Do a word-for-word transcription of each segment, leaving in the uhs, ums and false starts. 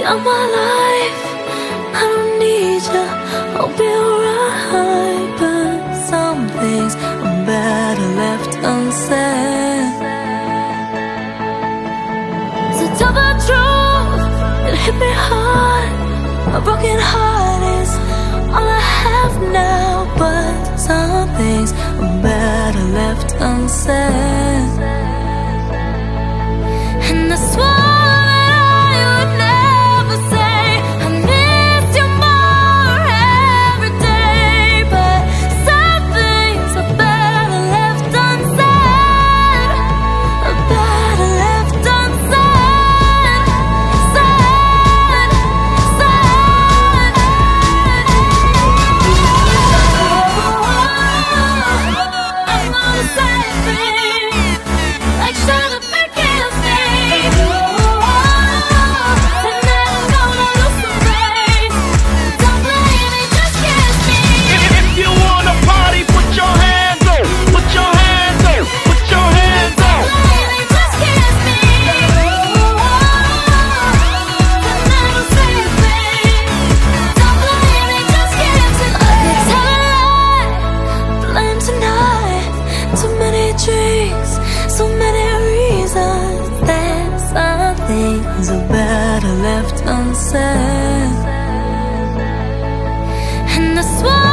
You're my life, I don't need you, I'll be alright. But some things are better left unsaid. So tell the truth, it hit me hard. A broken heart is all I have now. But some things are better left unsaid. And I swore so many reasons that some things are better left unsaid. And I swore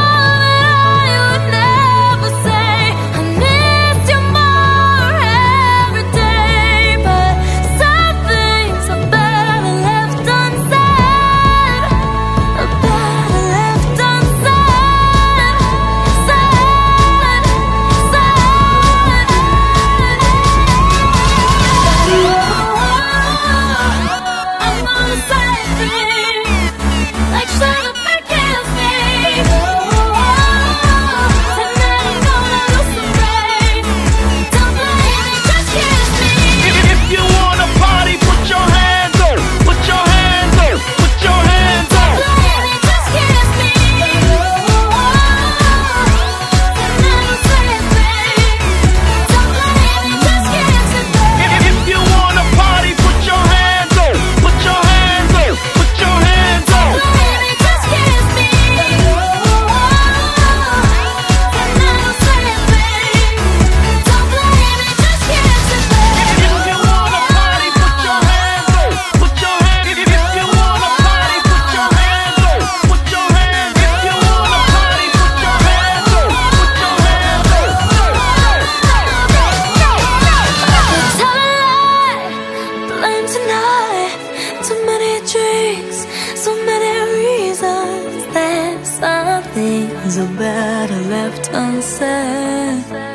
things are better left unsaid.